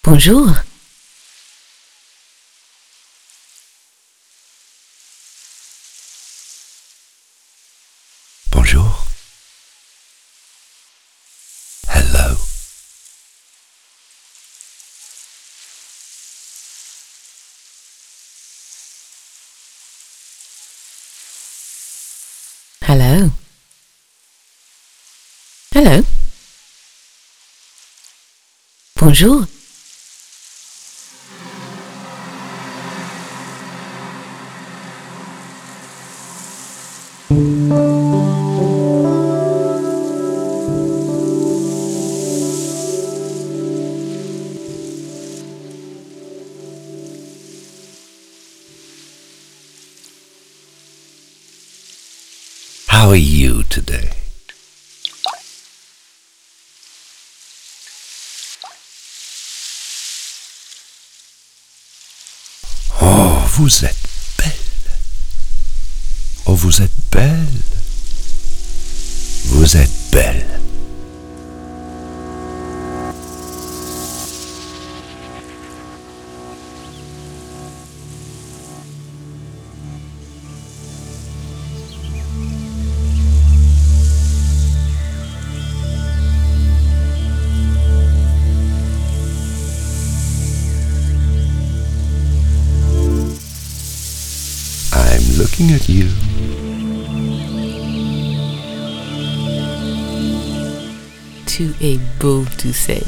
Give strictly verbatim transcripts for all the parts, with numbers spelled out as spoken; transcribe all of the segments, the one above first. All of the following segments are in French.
Bonjour. Bonjour. Hello. Hello. Hello. Bonjour. How are you today? Oh, vous êtes belle. Oh, vous êtes belle. Vous êtes belle. I'm looking at you. Tu es beau, tu sais.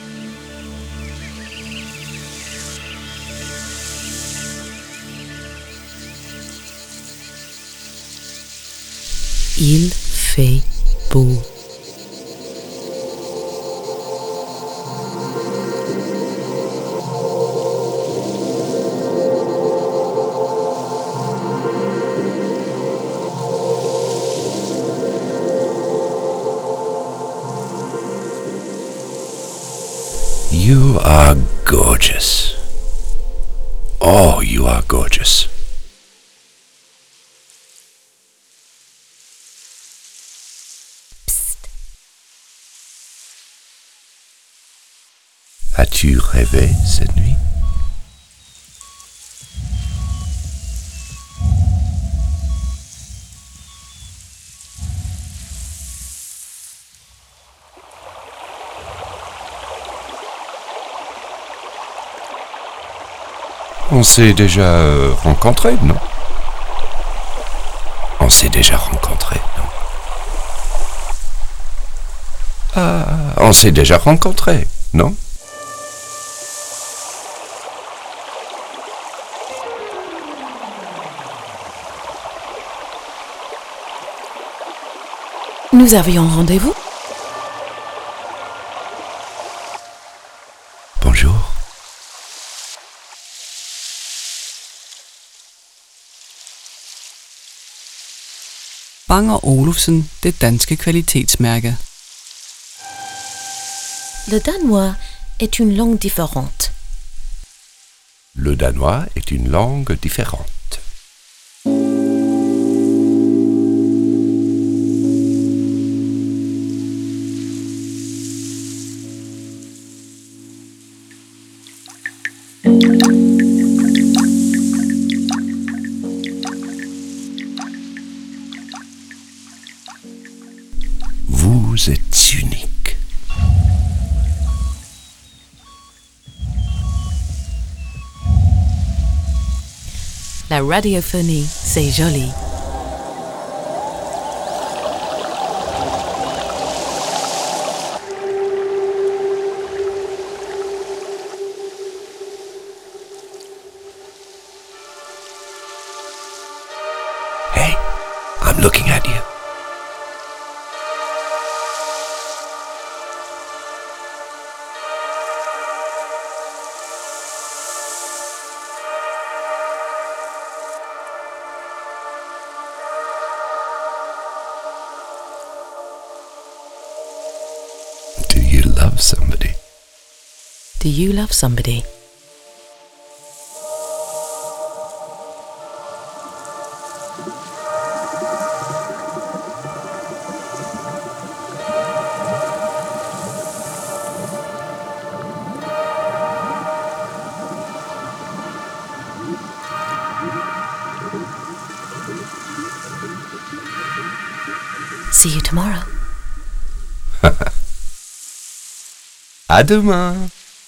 Il fait beau. You are gorgeous. Oh, you are gorgeous. Psst. As-tu rêvé cette nuit? On s'est déjà euh, rencontrés, non? On s'est déjà rencontrés, non? Ah, on s'est déjà rencontrés, non? Nous avions rendez-vous? Bonjour. Bang og Olufsen, det danske kvalitetsmærke. Le danois est une langue différente. Le danois est une langue différente. Vous êtes unique. La radiophonie, c'est joli. Hey, I'm looking at you. Do you love somebody? Do you love somebody? See you tomorrow. À demain.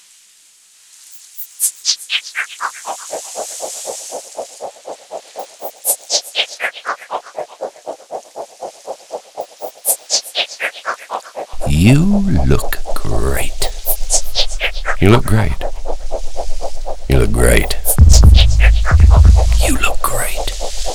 You look great. You look great. You look great. You look great.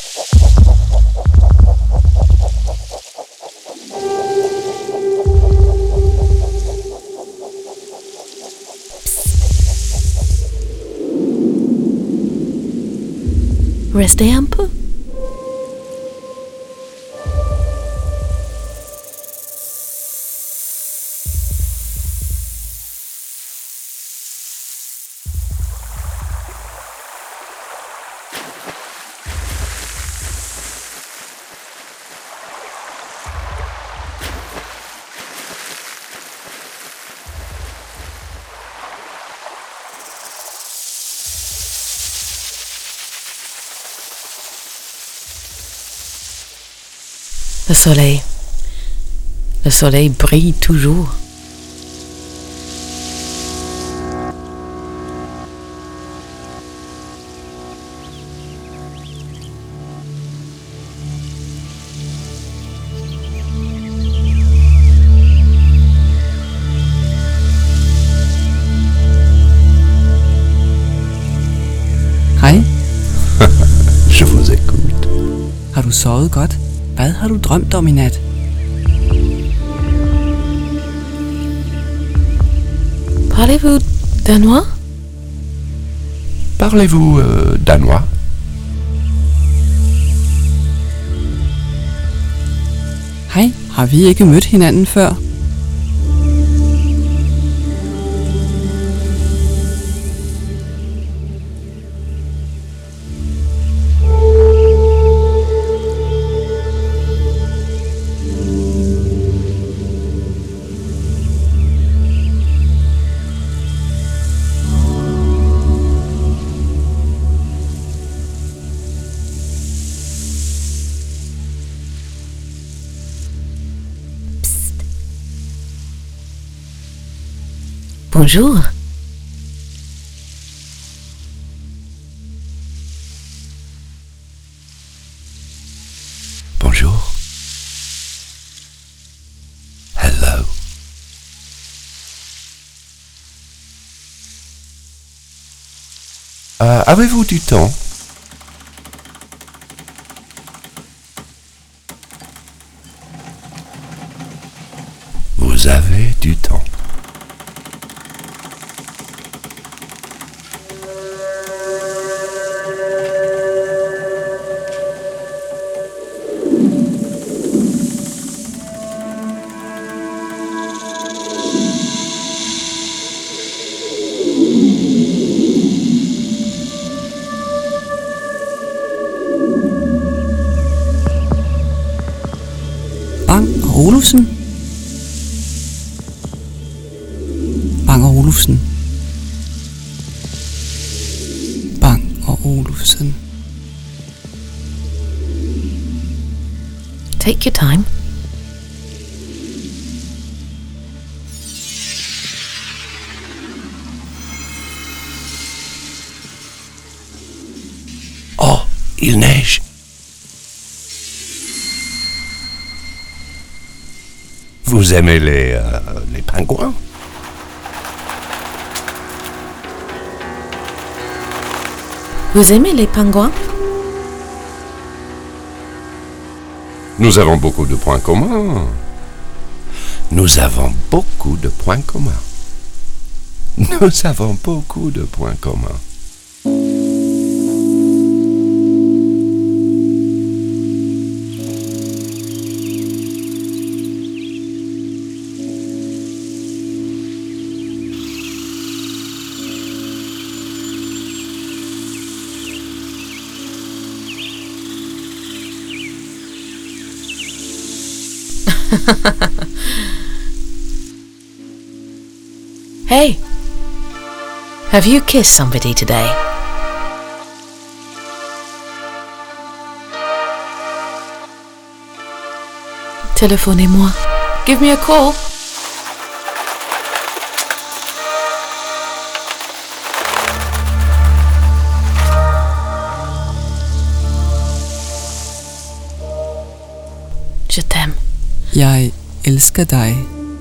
Restez un peu. Le soleil. Le soleil brille toujours. Hej, Je vous écoute. har du sovet godt? Hvad har du drømt om i nat? Parlez-vous danois? Parlez-vous euh, danois? Hej, har vi ikke mødt hinanden før? Bonjour. Bonjour. Hello. Euh, avez-vous du temps? Vous avez du temps. Bang og Olufsen? Bang og Olufsen. Bang og Olufsen. Take your time. Oh, il neige. Vous aimez les, euh, les pingouins? Vous aimez les pingouins? Nous avons beaucoup de points communs. Nous avons beaucoup de points communs. Nous avons beaucoup de points communs. Hey, have you kissed somebody today? Téléphonez-moi. Give me a call. Je t'aime. Jeg elsker dig.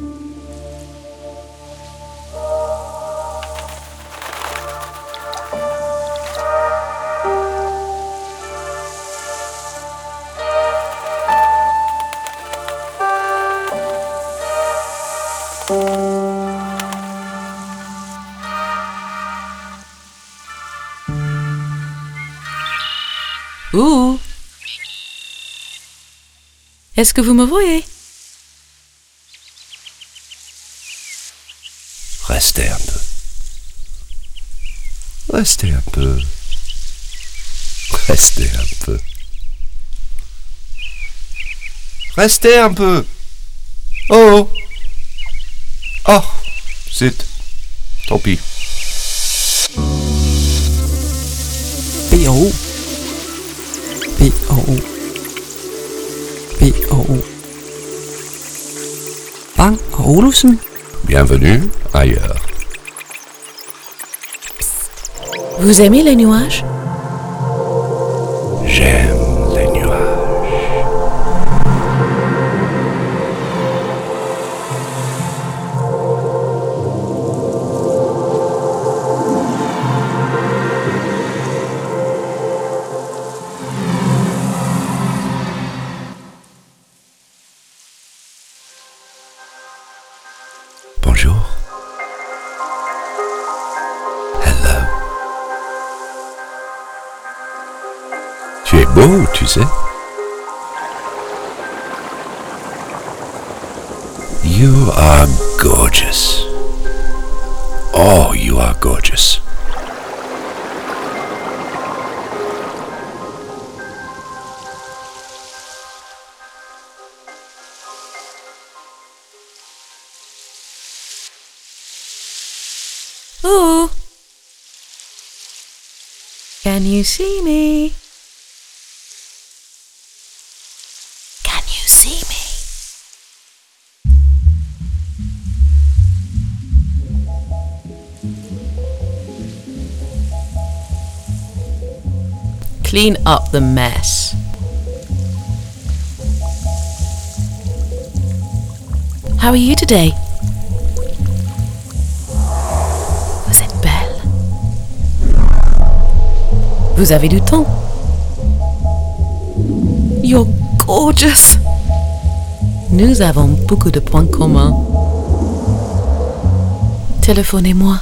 Ouh. Est-ce que vous me voyez? Restez un peu. Restez un peu. Restez un peu. Restez un peu. Oh. Oh. Zut. Tant pis. B O. B O. B O. Bang og Olufsen. Bienvenue ailleurs. Vous aimez les nuages? J'aime les nuages. Bonjour. Hello. Tu es beau, tu sais. You are gorgeous. Oh, you are gorgeous. Ooh. Can you see me? Can you see me? Clean up the mess. How are you today? Vous êtes belle. Vous avez du temps. You're gorgeous. Nous avons beaucoup de points communs. Téléphonez-moi.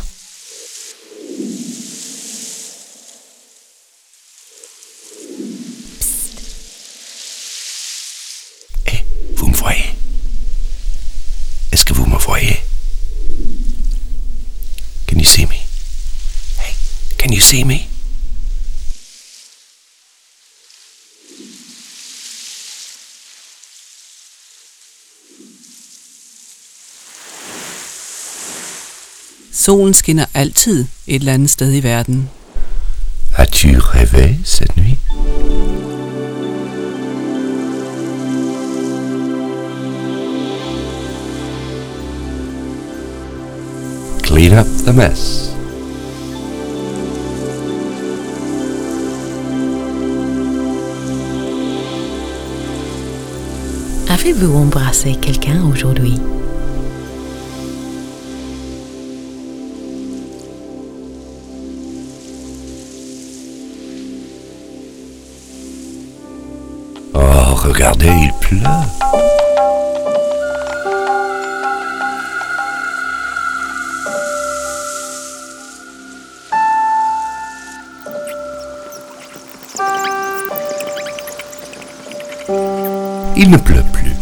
Eh, vous me voyez? Est-ce que vous me voyez? Can you see me? Hey, can you see me? Solen skinner altid et eller andet sted i verden. As-tu rêvé cette nuit? Clean up the mess. Avez-vous embrassé quelqu'un aujourd'hui? Oh, regardez, il pleut. Il ne pleut plus.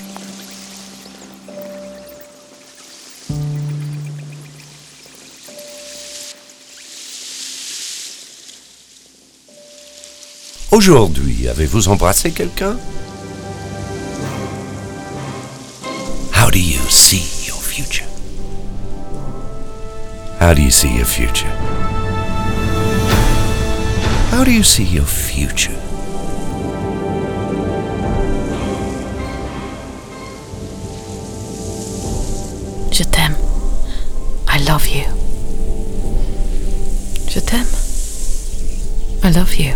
Aujourd'hui, avez-vous embrassé quelqu'un? How do you see your future? How do you see your future? How do you see your future? Je t'aime. I love you. Je t'aime. I love you.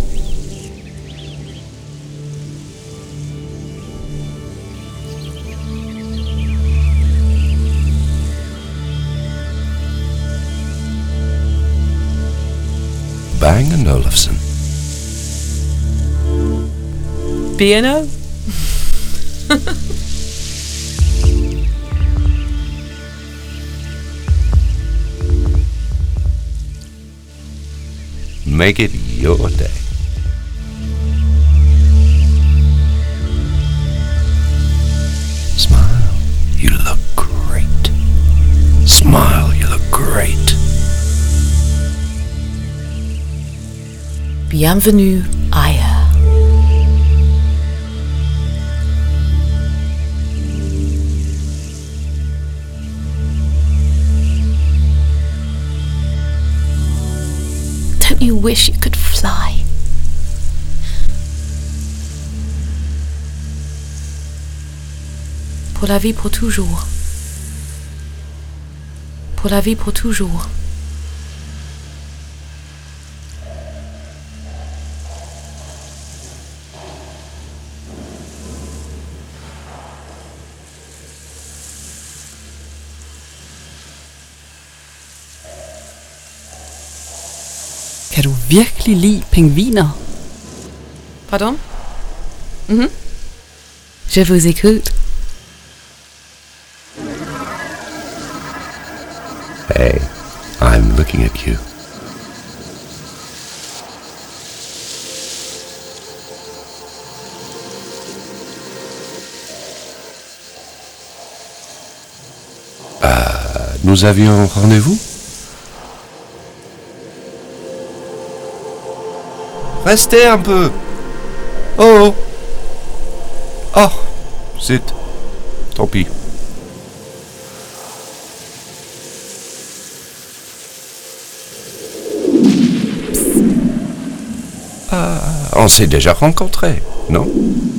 Bang and Olufsen. B and O? Make it your day. Smile, you look great. Smile, you look great. Bienvenue ailleurs. Don't you wish you could fly? Pour la vie, pour toujours. Pour la vie, pour toujours. Kan du virkelig lide pingviner? Pardon? Mhm. Je vous écoute. Hey, I'm looking at you. Euh, nous avions rendez-vous? Restez un peu. Oh. Oh. Zut. Tant pis. Ah, on s'est déjà rencontrés, non?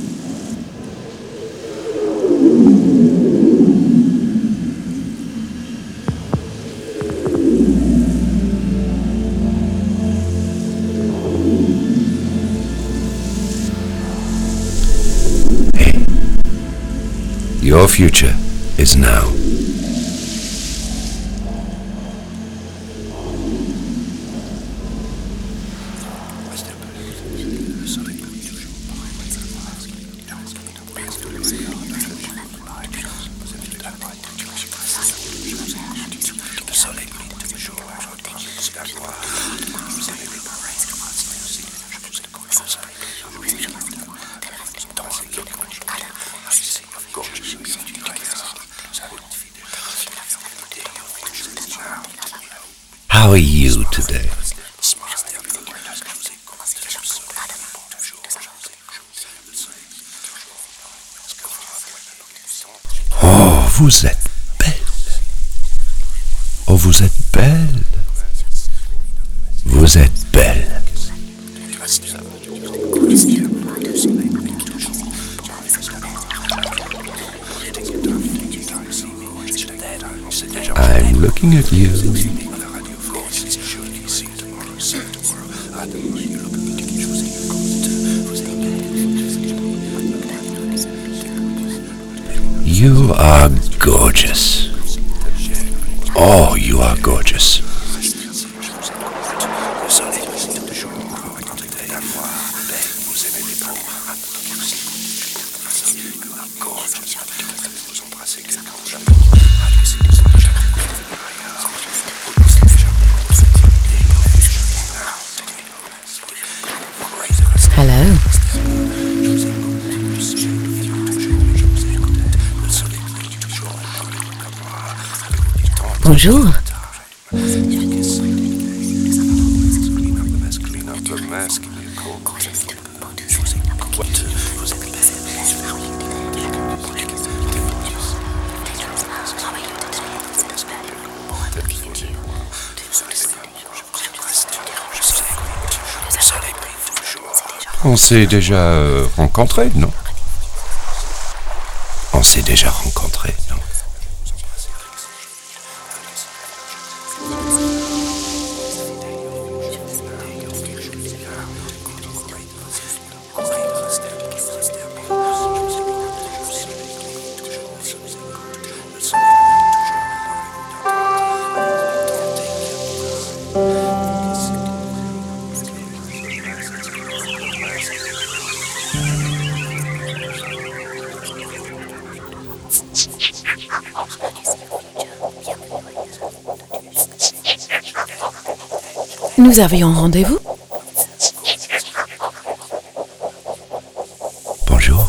Your future is now. How are you today? Oh, vous êtes belle. Oh, vous êtes belle. Vous êtes belle. I'm looking at you. You are gorgeous. Oh, you are gorgeous. Hello. Bonjour. On s'est déjà euh, rencontrés, non? On s'est déjà rencontrés, non? Nous avions rendez-vous? Bonjour.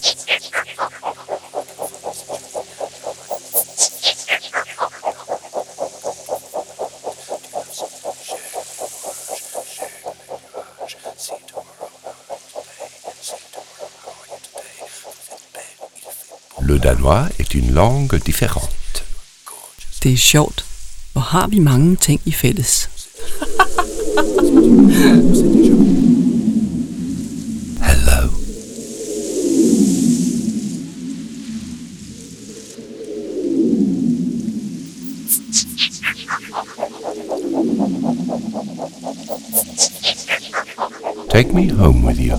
Le danois est une langue différente. Det er sjovt. Hvor har vi mange ting i fælles. Hello. Take me home with you.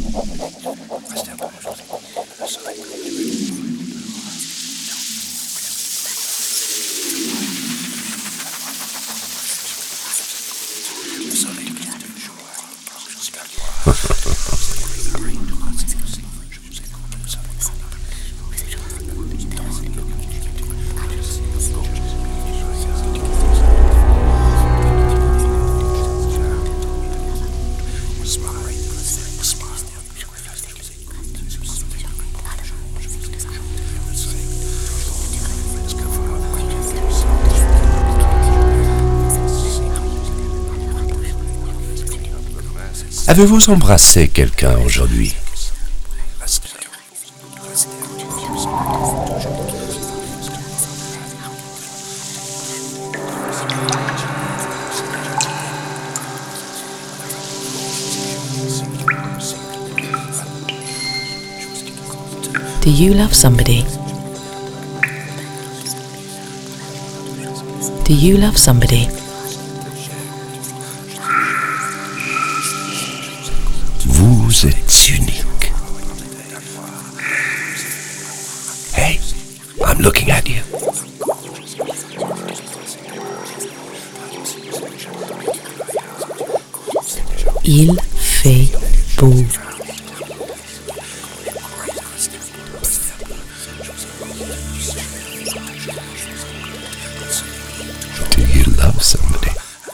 Avez-vous embrassé quelqu'un aujourd'hui? Do you love somebody? Do you love somebody? Vous êtes unique. Hey, I'm looking at you. Il fait beau. Do you love somebody?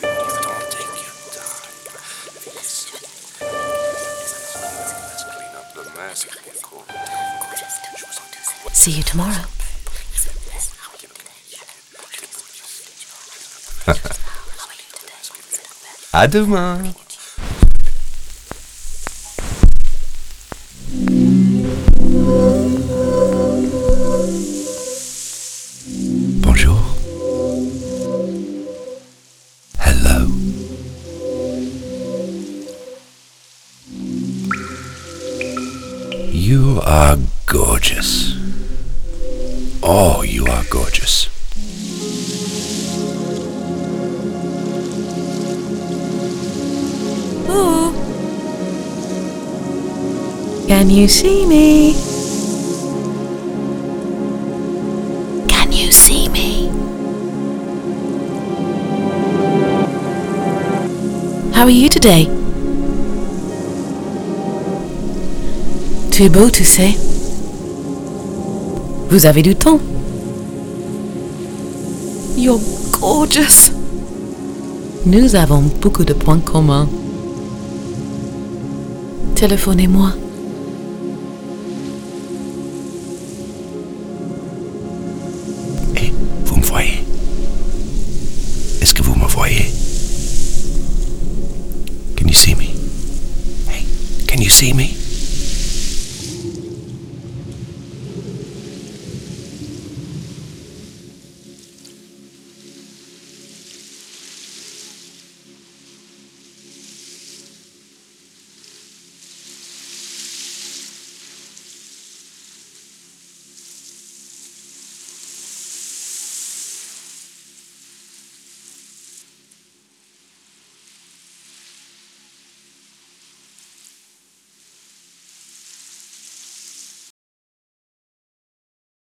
See you tomorrow. À demain. Bonjour. Hello. You are gorgeous. Oh, you are gorgeous. Ooh. Can you see me? Can you see me? How are you today? Tu es beau, tu sais. Vous avez du temps. You're gorgeous. Nous avons beaucoup de points communs. Téléphonez-moi. Et vous me voyez? Est-ce que vous me voyez? Can you see me? Hey, can you see me?